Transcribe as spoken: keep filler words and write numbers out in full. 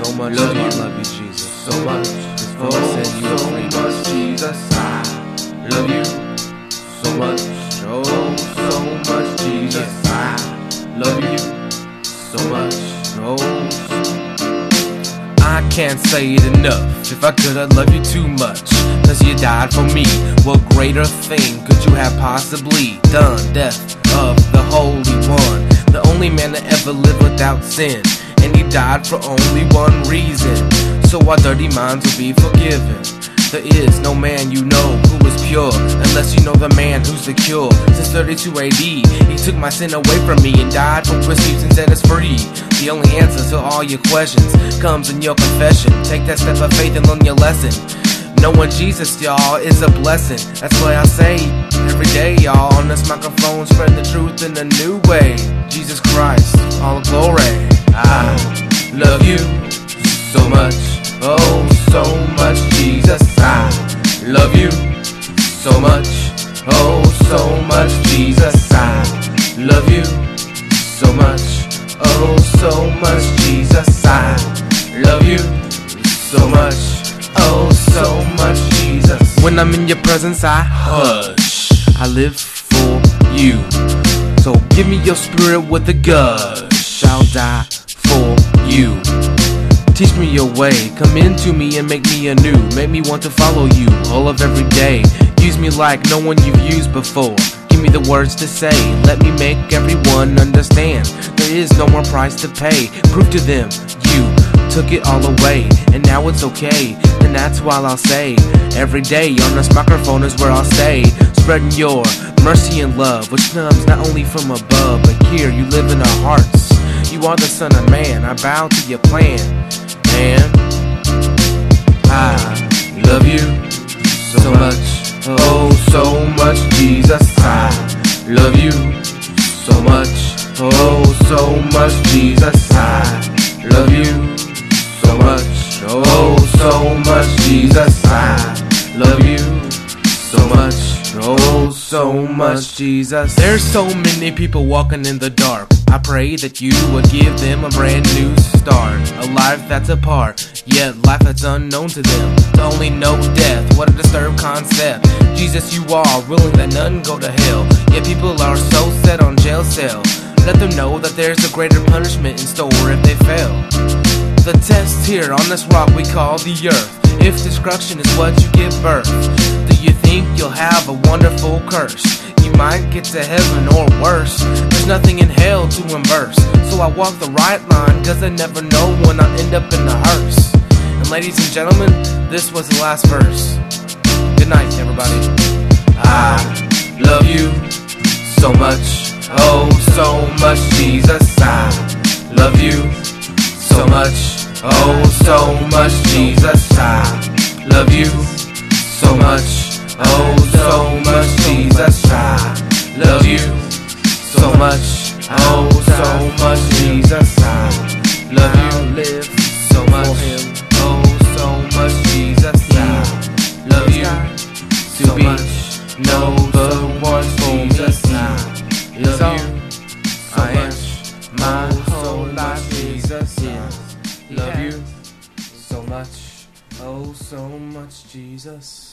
So much love I you, love you, Jesus. so much. For Oh, my sin, you are so free. much, Jesus. I love you so much. Oh, so much, Jesus. I love you so much. Oh, I can't say it enough. If I could, I'd love you too much. Cause you died for me. What greater thing could you have possibly done? Death of the Holy One, the only man to ever live without sin. And he died for only one reason, so our dirty minds will be forgiven. There is no man you know who is pure, unless you know the man who's the cure. Since thirty-two A D, he took my sin away from me and died for whiskey and set us free. The only answer to all your questions comes in your confession. Take that step of faith and learn your lesson. Knowing Jesus, y'all, is a blessing. That's why I say every day, y'all, on this microphone, spread the truth in a new way. Jesus Christ, all glory. I love you so much. Oh, so much, Jesus. I love you so much. Oh, so much, Jesus. I love you so much. Oh, so much, Jesus. I love you so much. Oh, so much, Jesus. When I'm in your presence, I hush. I live for you. So give me your spirit with a gush. I'll die for you. Teach me your way, come into me and make me anew. Make me want to follow you all of every day. Use me like no one you've used before. Give me the words to say, let me make everyone understand. There is no more price to pay. Prove to them you took it all away, and now it's okay. And that's why I'll say, every day on this microphone is where I'll stay, spreading your mercy and love, which comes not only from above, but here you live in our hearts. You are the Son of Man, I bow to your plan. Man, I love you so much. Oh, so much, Jesus. I love you so much. Oh, so much, Jesus. I love you so much. Oh, so much, Jesus. I love you so much. Oh, so much, Jesus. There's so many people walking in the dark. I pray that you would give them a brand new start, a life that's apart, yet life that's unknown to them. To only know death, what a disturbed concept. Jesus, you are willing that none go to hell, yet people are so set on jail cell. Let them know that there's a greater punishment in store if they fail. The test here on this rock we call the earth. If destruction is what you give birth, do you think you'll have a wonderful curse? You might get to heaven or worse. There's nothing in hell to immerse, so I walk the right line, cause I never know when I'll end up in the hearse. And ladies and gentlemen, this was the last verse. Good night, everybody. I love you so much. Oh, so much, Jesus. I love you so much. Oh, so much, Jesus. I love you so much. Oh, so much, Jesus. I love you so much. Oh, so much, Jesus. I love you. Live so much. for him. Oh, so much, Jesus. I love you To so be much. No, the one for Jesus. I love all you so I am. much. My Oh, so whole much, life Jesus. is I love yeah. you so much. Oh, so much, Jesus.